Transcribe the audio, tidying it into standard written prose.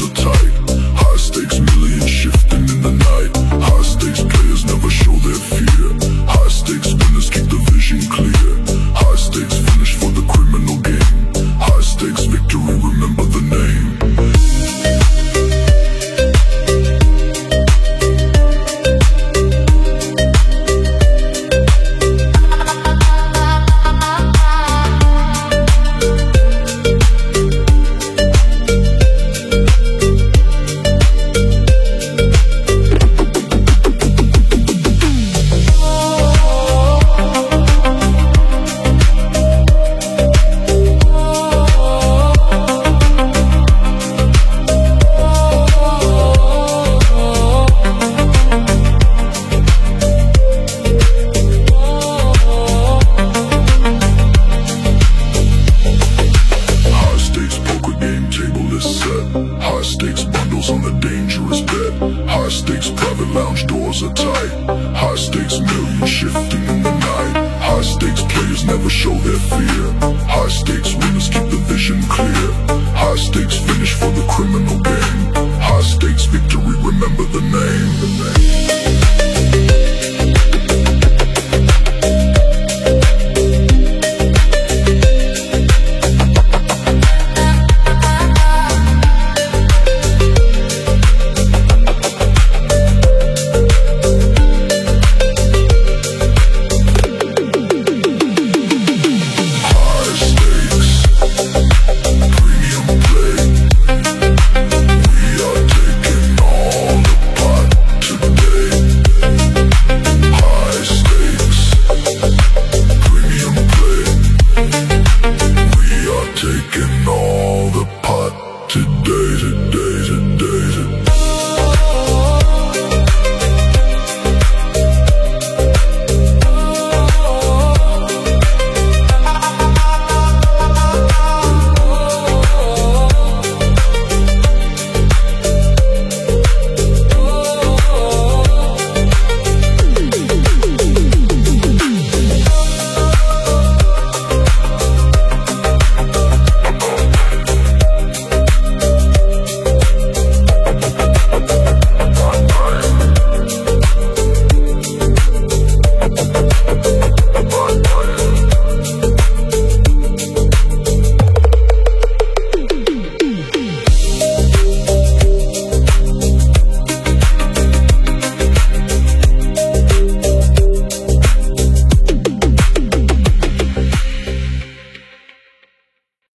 are tight. High stakes, millions shifting in the night. High stakes players never show their fear. High stakes winners keep the vision clear. High stakes finish for the criminal game. High stakes victory, remember the name. High stakes bundles on the dangerous bet. High stakes private lounge doors are tight. High stakes millions shifting in the night. High stakes players never show their fear. High stakes winners keep the vision clear. High stakes finish for the criminal game. High stakes victory, remember the name. Taking all the pot today.